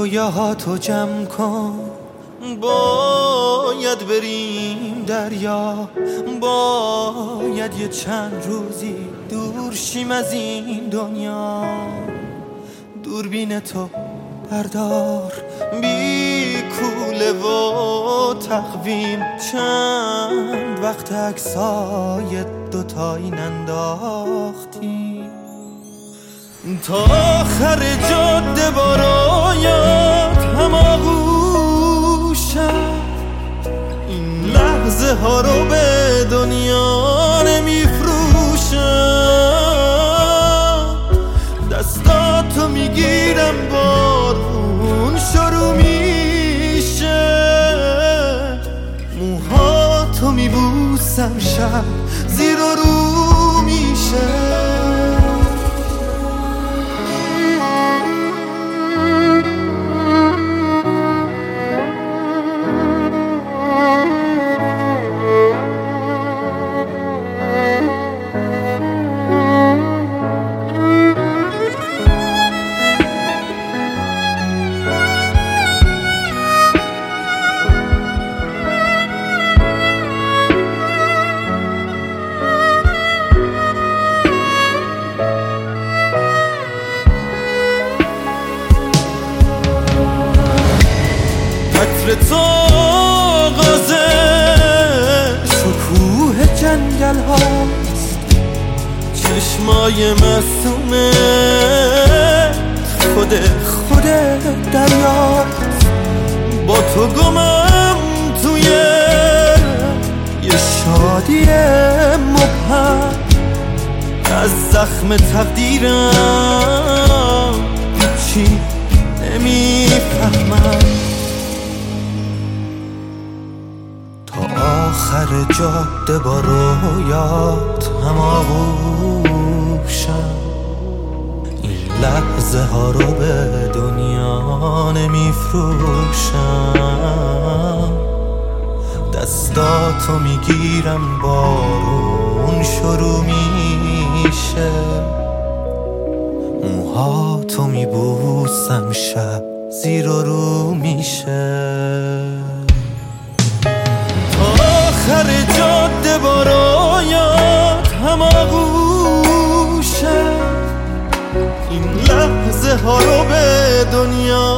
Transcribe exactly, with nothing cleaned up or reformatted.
رویاهاتو جمع کن، باید بریم دریا، باید یه چند روزی دور شیم از این دنیا. دوربین تو بردار بی کوله و تقویم، چند وقت عکسای دوتایی ننداختیم. تا آخر جاده برایت هماغوشم، این لحظه ها رو به دنیا نمیفروشم. دستاتو میگیرم بارون شروع میشه، موهاتو میبوسم شب زیر و رو میشه. عطر تو آغاز شکوه جنگل هاست، چشمای معصومه خود خود دریاست. با تو گمم توی یه شادی مبهم، از زخم تقدیرم هیچی نمیفهمم. آخر جاده با رویات هماغوشم، این لحظه ها رو به دنیا نمیفروشم. دستاتو میگیرم بارون شروع میشه، موهاتو میبوسم شب زیر و رو میشه. آخر جاده برایت هماغوشم، این لحظه ها رو به دنیا